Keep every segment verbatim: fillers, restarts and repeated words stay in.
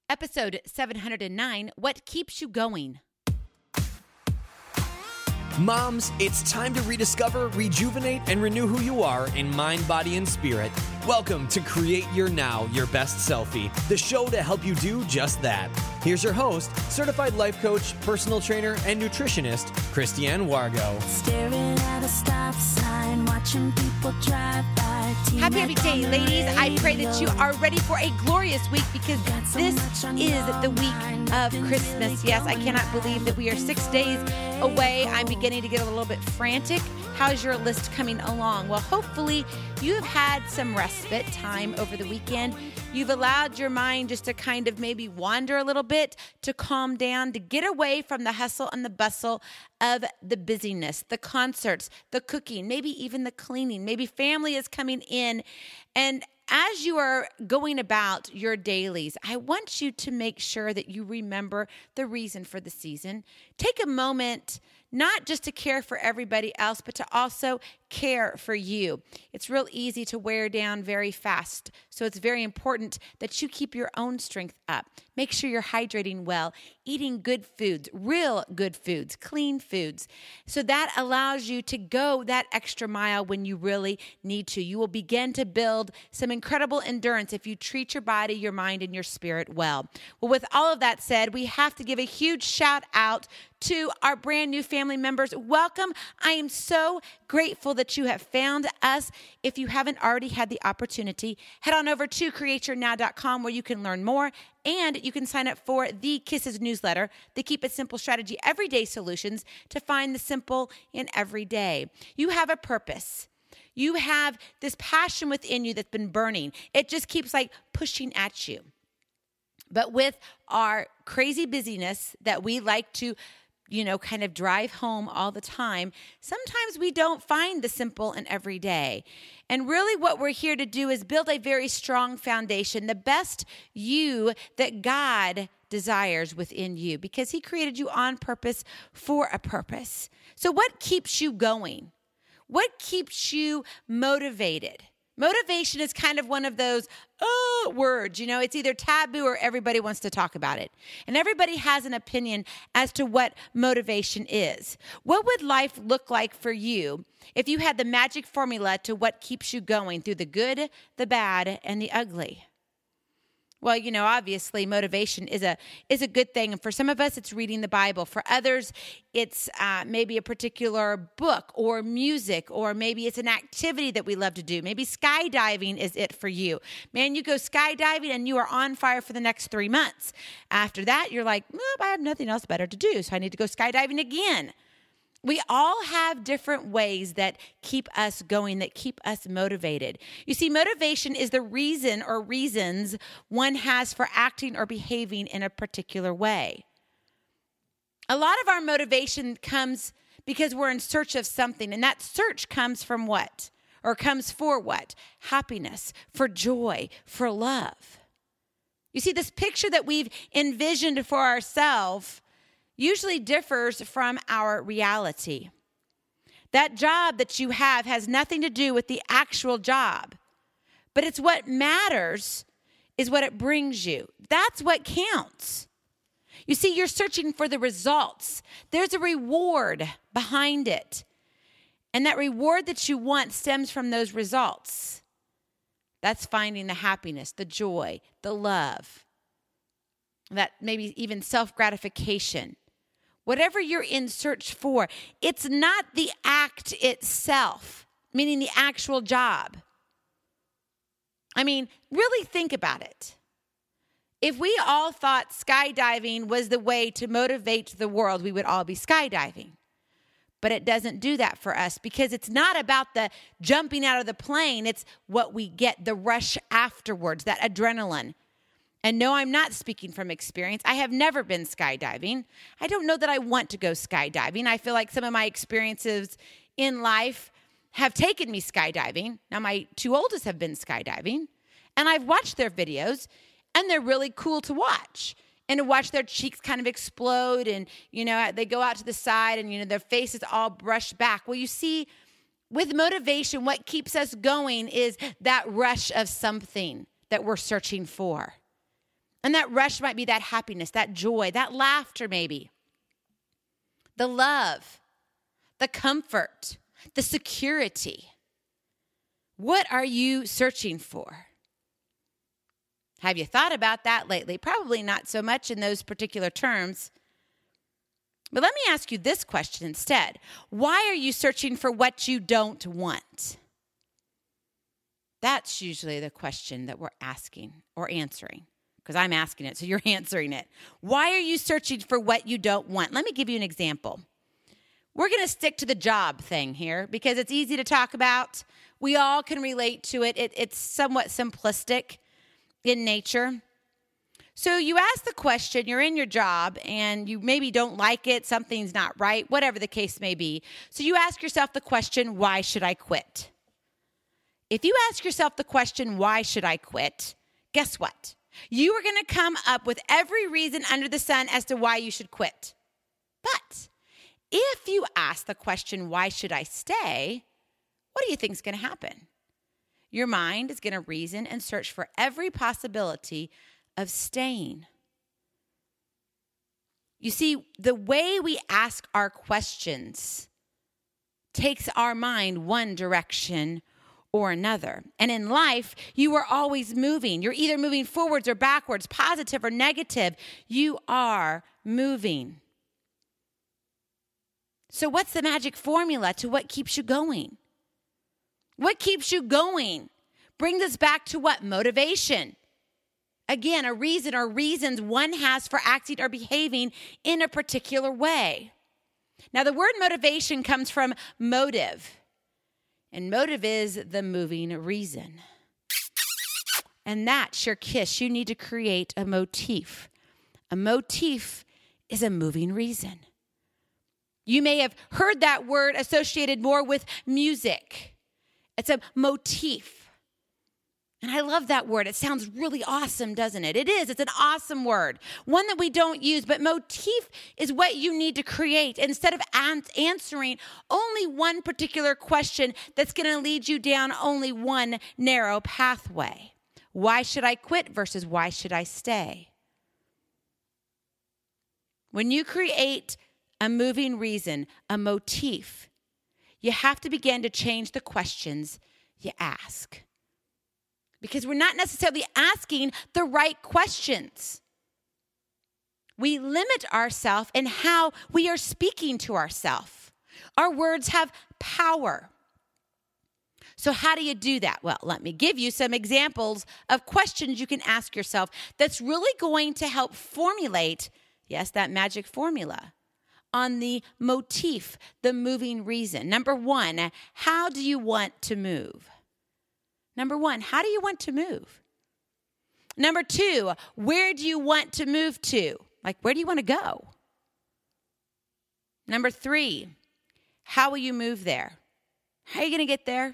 Episode seven hundred nine, What Keeps You Going? Moms, it's time to rediscover, rejuvenate, and renew who you are in mind, body, and spirit. Welcome to Create Your Now, Your Best Selfie, the show to help you do just that. Here's your host, certified life coach, personal trainer, and nutritionist, Christiane Wargo. Staring at a stop sign, watching people drive by. Happy, happy day, ladies. I pray that you are ready for a glorious week because this is the week of Christmas. Yes, I cannot believe that we are six days away. I'm beginning to get a little bit frantic. How's your list coming along? Well, hopefully you have had some respite time over the weekend. You've allowed your mind just to kind of maybe wander a little bit, to calm down, to get away from the hustle and the bustle of the busyness, the concerts, the cooking, maybe even the cleaning. Maybe family is coming in. And as you are going about your dailies, I want you to make sure that you remember the reason for the season. Take a moment not just to care for everybody else, but to also care for you. It's real easy to wear down very fast. So it's very important that you keep your own strength up. Make sure you're hydrating well, eating good foods, real good foods, clean foods. So that allows you to go that extra mile when you really need to. You will begin to build some incredible endurance if you treat your body, your mind, and your spirit well. Well, with all of that said, we have to give a huge shout out to our brand new family members. Welcome. I am so grateful that you have found us. If you haven't already had the opportunity, head on over to create your now dot com where you can learn more, and you can sign up for the Kisses newsletter, the Keep It Simple Strategy Everyday Solutions to find the simple in every day. You have a purpose. You have this passion within you that's been burning. It just keeps like pushing at you. But with our crazy busyness that we like to you know, kind of drive home all the time, sometimes we don't find the simple in every day. And really what we're here to do is build a very strong foundation, the best you that God desires within you, because He created you on purpose for a purpose. So what keeps you going? What keeps you motivated? Motivation is kind of one of those oh, words, you know, it's either taboo or everybody wants to talk about it. And everybody has an opinion as to what motivation is. What would life look like for you if you had the magic formula to what keeps you going through the good, the bad, and the ugly? Well, you know, obviously motivation is a is a good thing. And for some of us, it's reading the Bible. For others, it's uh, maybe a particular book or music, or maybe it's an activity that we love to do. Maybe skydiving is it for you. Man, you go skydiving and you are on fire for the next three months. After that, you're like, well, I have nothing else better to do, so I need to go skydiving again. We all have different ways that keep us going, that keep us motivated. You see, motivation is the reason or reasons one has for acting or behaving in a particular way. A lot of our motivation comes because we're in search of something, and that search comes from what? Or comes for what? Happiness, for joy, for love. You see, this picture that we've envisioned for ourselves usually differs from our reality. That job that you have has nothing to do with the actual job, but it's what matters is what it brings you. That's what counts. You see, you're searching for the results. There's a reward behind it, and that reward that you want stems from those results. That's finding the happiness, the joy, the love, that maybe even self-gratification. Whatever you're in search for, it's not the act itself, meaning the actual job. I mean, really think about it. If we all thought skydiving was the way to motivate the world, we would all be skydiving. But it doesn't do that for us because it's not about the jumping out of the plane. It's what we get, the rush afterwards, that adrenaline. And no, I'm not speaking from experience. I have never been skydiving. I don't know that I want to go skydiving. I feel like some of my experiences in life have taken me skydiving. Now, my two oldest have been skydiving, and I've watched their videos, and they're really cool to watch. And to watch their cheeks kind of explode, and, you know, they go out to the side, and, you know, their face is all brushed back. Well, you see, with motivation, what keeps us going is that rush of something that we're searching for. And that rush might be that happiness, that joy, that laughter maybe. The love, the comfort, the security. What are you searching for? Have you thought about that lately? Probably not so much in those particular terms. But let me ask you this question instead. Why are you searching for what you don't want? That's usually the question that we're asking or answering, because I'm asking it, so you're answering it. Why are you searching for what you don't want? Let me give you an example. We're going to stick to the job thing here because it's easy to talk about. We all can relate to it. it it's somewhat simplistic in nature. So you ask the question, you're in your job and you maybe don't like it, something's not right, whatever the case may be. So you ask yourself the question, why should I quit? If you ask yourself the question, why should I quit? Guess what? You are going to come up with every reason under the sun as to why you should quit. But if you ask the question, why should I stay? What do you think is going to happen? Your mind is going to reason and search for every possibility of staying. You see, the way we ask our questions takes our mind one direction or another. And in life, you are always moving. You're either moving forwards or backwards, positive or negative. You are moving. So what's the magic formula to what keeps you going? What keeps you going? Brings us back to what? Motivation. Again, a reason or reasons one has for acting or behaving in a particular way. Now, the word motivation comes from motive. And motive is the moving reason. And that's your kiss. You need to create a motif. A motif is a moving reason. You may have heard that word associated more with music. It's a motif. And I love that word. It sounds really awesome, doesn't it? It is. It's an awesome word. One that we don't use, but motif is what you need to create instead of an- answering only one particular question that's going to lead you down only one narrow pathway. Why should I quit versus why should I stay? When you create a moving reason, a motif, you have to begin to change the questions you ask. Because we're not necessarily asking the right questions. We limit ourselves in how we are speaking to ourselves. Our words have power. So how do you do that? Well, let me give you some examples of questions you can ask yourself that's really going to help formulate, yes, that magic formula on the motif, the moving reason. Number one, how do you want to move? Number one, how do you want to move? Number two, where do you want to move to? Like, where do you want to go? Number three, how will you move there? How are you going to get there?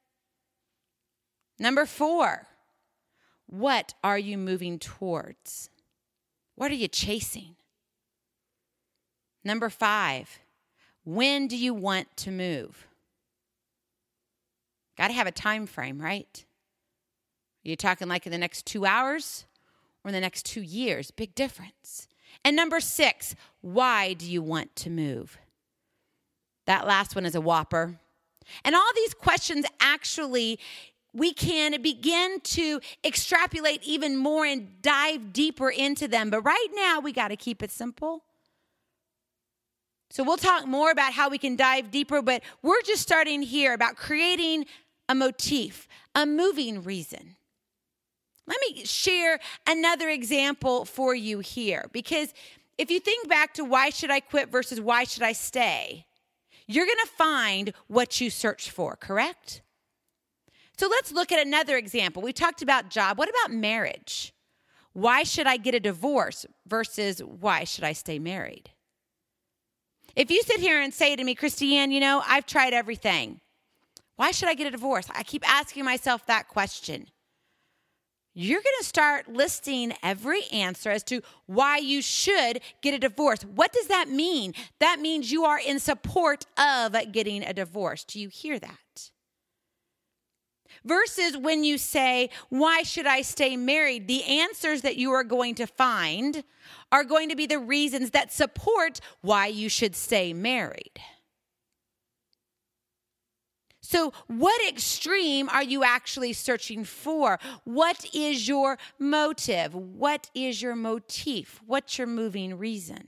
Number four, what are you moving towards? What are you chasing? Number five, when do you want to move? Got to have a time frame, right? Are you talking like in the next two hours or in the next two years? Big difference. And number six, why do you want to move? That last one is a whopper. And all these questions actually, we can begin to extrapolate even more and dive deeper into them. But right now, we got to keep it simple. So we'll talk more about how we can dive deeper, but we're just starting here about creating a motif, a moving reason. Let me share another example for you here, because if you think back to why should I quit versus why should I stay, you're going to find what you search for, correct? So let's look at another example. We talked about job. What about marriage? Why should I get a divorce versus why should I stay married? If you sit here and say to me, Christiane, you know, I've tried everything. Why should I get a divorce? I keep asking myself that question. You're going to start listing every answer as to why you should get a divorce. What does that mean? That means you are in support of getting a divorce. Do you hear that? Versus when you say, why should I stay married? The answers that you are going to find are going to be the reasons that support why you should stay married. So what extreme are you actually searching for? What is your motive? What is your motif? What's your moving reason?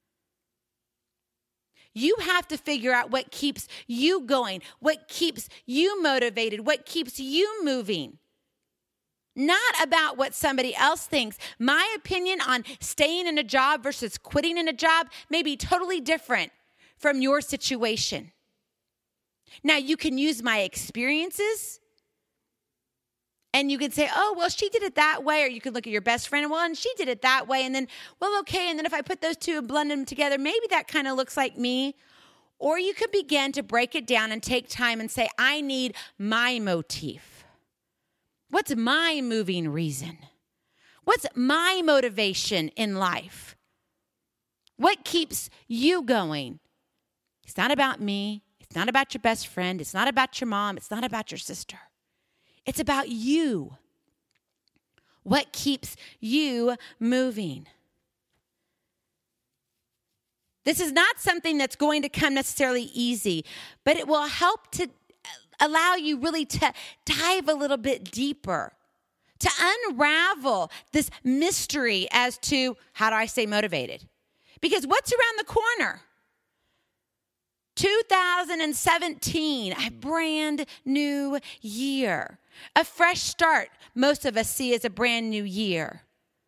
You have to figure out what keeps you going, what keeps you motivated, what keeps you moving. Not about what somebody else thinks. My opinion on staying in a job versus quitting in a job may be totally different from your situation. Now, you can use my experiences and you can say, oh, well, she did it that way. Or you could look at your best friend and, well, and she did it that way. And then, well, okay. And then if I put those two and blend them together, maybe that kind of looks like me. Or you could begin to break it down and take time and say, I need my motif. What's my moving reason? What's my motivation in life? What keeps you going? It's not about me. It's not about your best friend. It's not about your mom. It's not about your sister. It's about you. What keeps you moving? This is not something that's going to come necessarily easy, but it will help to allow you really to dive a little bit deeper, to unravel this mystery as to how do I stay motivated? Because what's around the corner? two thousand seventeen, a brand new year, a fresh start. Most of us see as a brand new year.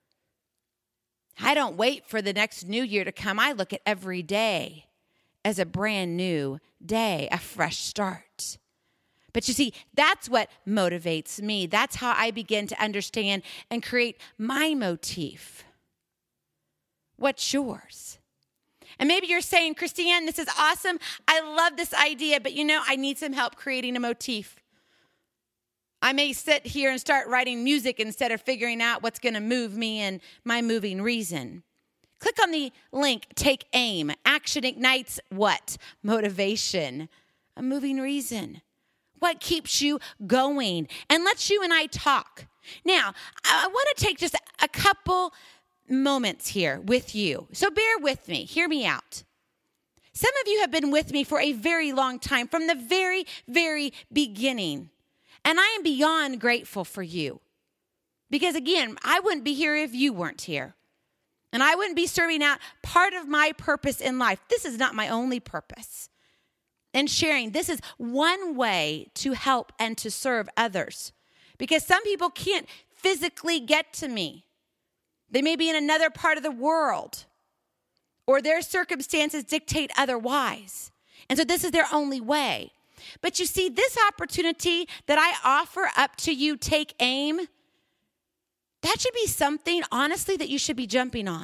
I don't wait for the next new year to come. I look at every day as a brand new day, a fresh start. But you see, that's what motivates me. That's how I begin to understand and create my motif. What's yours? And maybe you're saying, Christiane, this is awesome. I love this idea, but you know, I need some help creating a motif. I may sit here and start writing music instead of figuring out what's going to move me and my moving reason. Click on the link, Take Aim. Action ignites what? Motivation. A moving reason. What keeps you going? And let's you and I talk. Now, I want to take just a couple moments here with you. So bear with me. Hear me out. Some of you have been with me for a very long time, from the very, very beginning. And I am beyond grateful for you. Because again, I wouldn't be here if you weren't here. And I wouldn't be serving out part of my purpose in life. This is not my only purpose. And sharing, this is one way to help and to serve others. Because some people can't physically get to me. They may be in another part of the world, or their circumstances dictate otherwise. And so this is their only way. But you see, this opportunity that I offer up to you, Take Aim, that should be something, honestly, that you should be jumping on.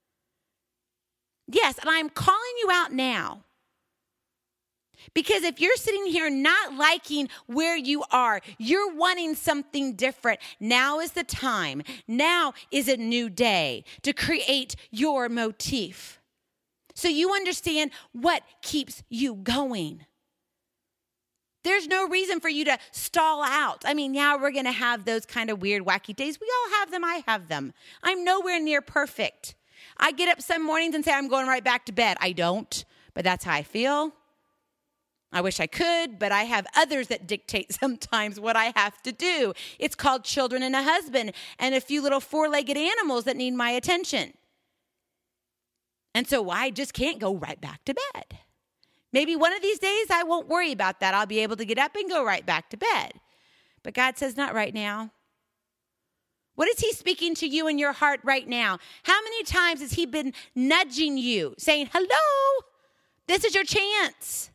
Yes, and I'm calling you out now. Because if you're sitting here not liking where you are, you're wanting something different, now is the time. Now is a new day to create your motif. So you understand what keeps you going. There's no reason for you to stall out. I mean, yeah, we're going to have those kind of weird, wacky days. We all have them. I have them. I'm nowhere near perfect. I get up some mornings and say, I'm going right back to bed. I don't, but that's how I feel. I wish I could, but I have others that dictate sometimes what I have to do. It's called children and a husband and a few little four-legged animals that need my attention. And so I just can't go right back to bed. Maybe one of these days I won't worry about that. I'll be able to get up and go right back to bed. But God says, not right now. What is he speaking to you in your heart right now? How many times has he been nudging you, saying, hello, this is your chance.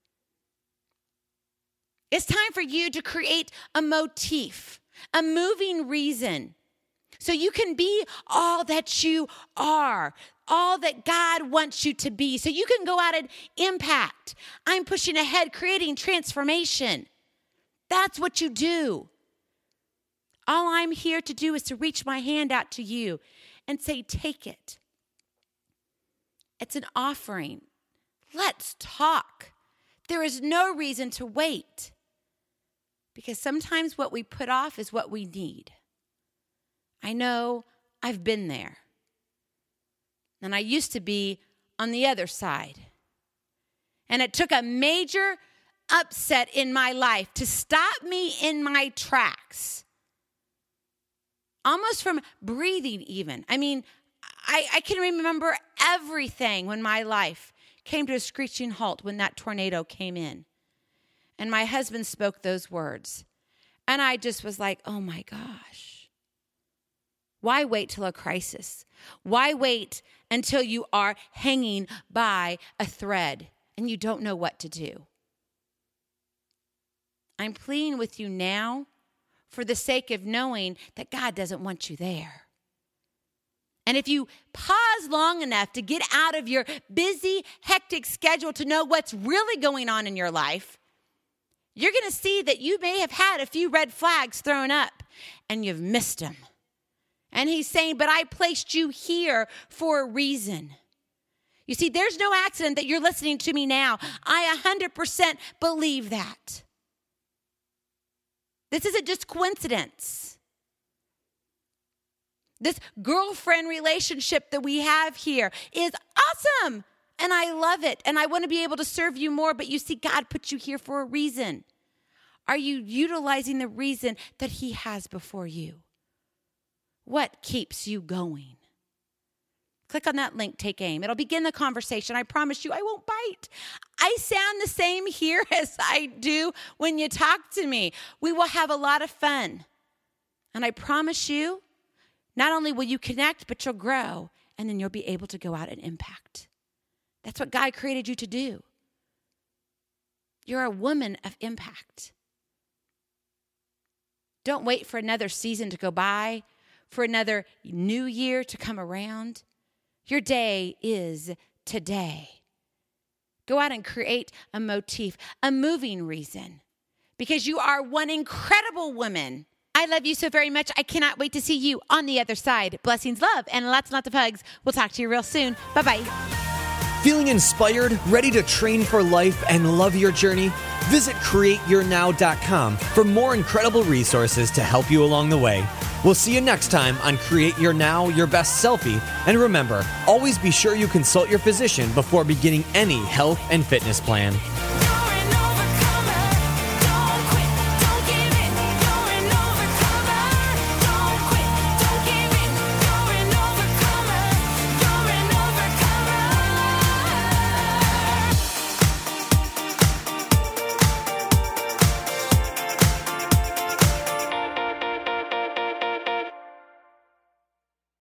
It's time for you to create a motif, a moving reason, so you can be all that you are, all that God wants you to be, so you can go out and impact. I'm pushing ahead, creating transformation. That's what you do. All I'm here to do is to reach my hand out to you and say, take it. It's an offering. Let's talk. There is no reason to wait. Because sometimes what we put off is what we need. I know I've been there. And I used to be on the other side. And it took a major upset in my life to stop me in my tracks. Almost from breathing even. I mean, I, I can remember everything when my life came to a screeching halt when that tornado came in. And my husband spoke those words. And I just was like, oh my gosh. Why wait till a crisis? Why wait until you are hanging by a thread and you don't know what to do? I'm pleading with you now for the sake of knowing that God doesn't want you there. And if you pause long enough to get out of your busy, hectic schedule to know what's really going on in your life, you're going to see that you may have had a few red flags thrown up and you've missed them. And he's saying, but I placed you here for a reason. You see, there's no accident that you're listening to me now. I one hundred percent believe that. This isn't just coincidence. This girlfriend relationship that we have here is awesome. And I love it. And I want to be able to serve you more. But you see, God put you here for a reason. Are you utilizing the reason that he has before you? What keeps you going? Click on that link, take aim. It'll begin the conversation. I promise you, I won't bite. I sound the same here as I do when you talk to me. We will have a lot of fun. And I promise you, not only will you connect, but you'll grow. And then you'll be able to go out and impact. That's what God created you to do. You're a woman of impact. Don't wait for another season to go by, for another new year to come around. Your day is today. Go out and create a motif, a moving reason, because you are one incredible woman. I love you so very much. I cannot wait to see you on the other side. Blessings, love, and lots and lots of hugs. We'll talk to you real soon. Bye-bye. Feeling inspired, ready to train for life, and love your journey? Visit create your now dot com for more incredible resources to help you along the way. We'll see you next time on Create Your Now, Your Best Selfie. And remember, always be sure you consult your physician before beginning any health and fitness plan.